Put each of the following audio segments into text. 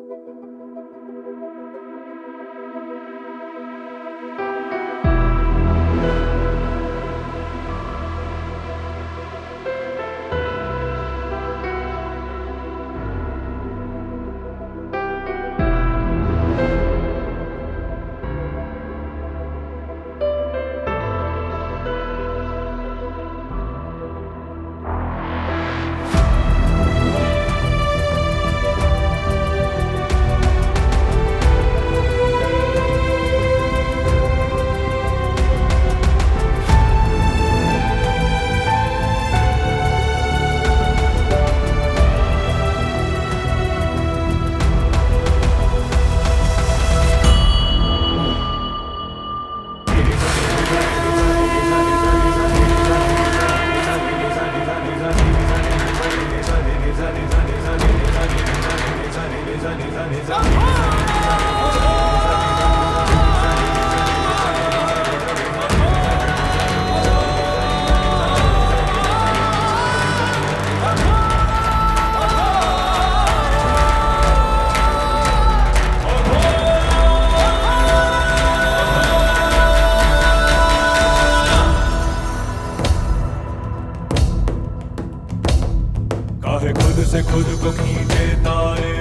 खुद से खुद को खींचे तारे,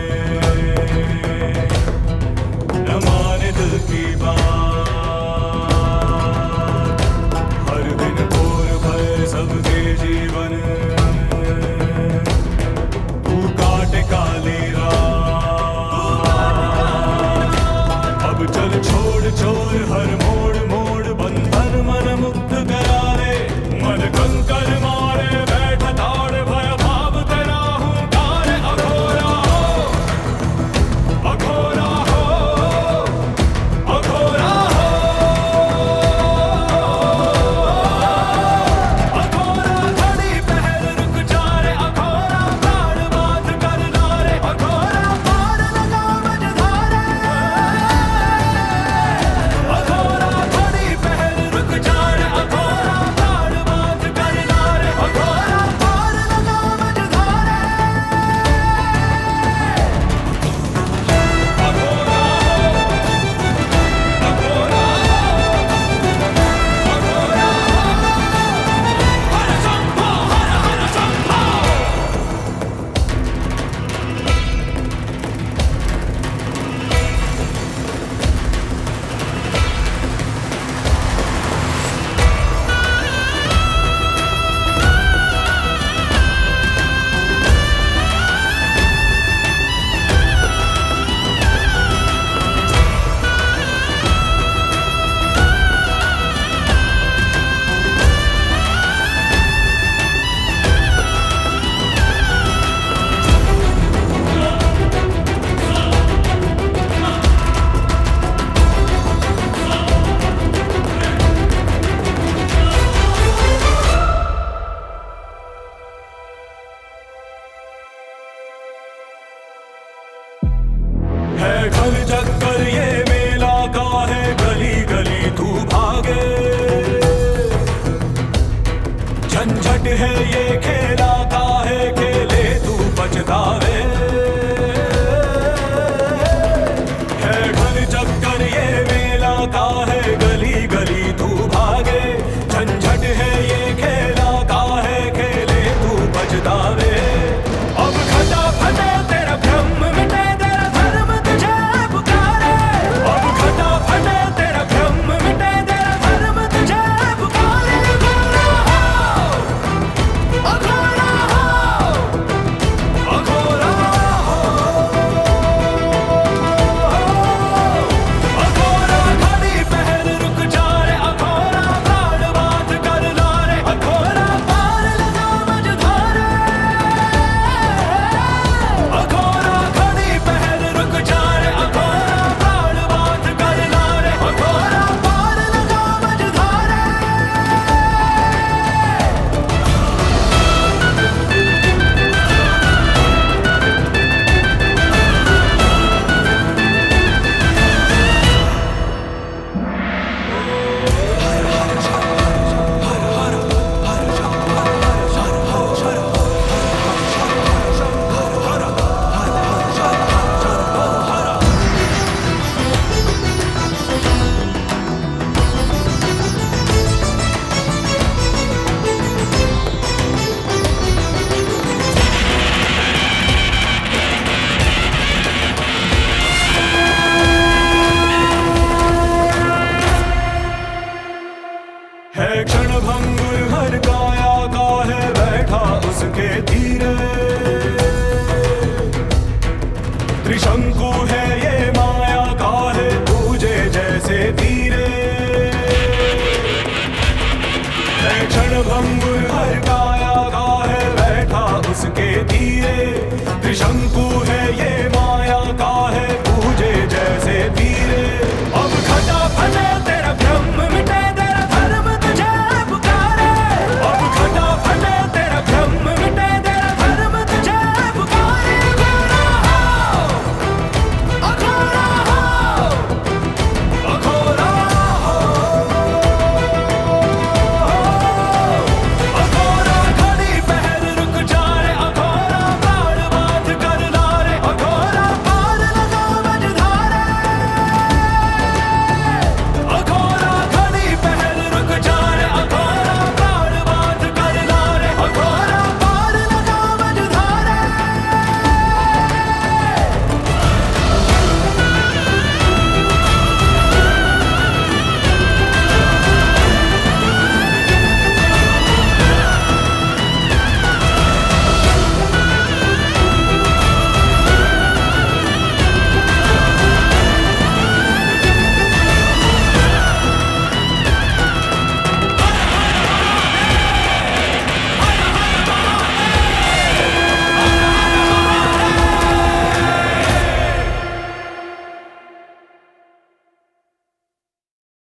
न माने दिल की बात। हर दिन भोर भय सबके जीवन, तू काटे काली रात। अब चल छोड़ छोड़ हर मोड़ मोड़, बंधन मन मुक्त करा दे। मन कंकर मारे बैठ ताड़ भय भाव तेरा हुंकार। अघोरा हो, अघोरा हो, अघोरा हो। अघोरा घड़ी पहर रुक जा रे, अघोरा प्राण बात कर ला रे। अघोरा पार लगा मझधारे, अघोरा घड़ी पहर रुक जा रे। अघोरा प्राण बात कर ला रे, अघोरा पार लगा मझधारे। अघोरा हो, अघोरा हो, अघोरा हो। हर शंभो, हर हर शंभो। है घर चक्कर ये मेला का है, गली गली तू भागे। झंझट है ये खेला का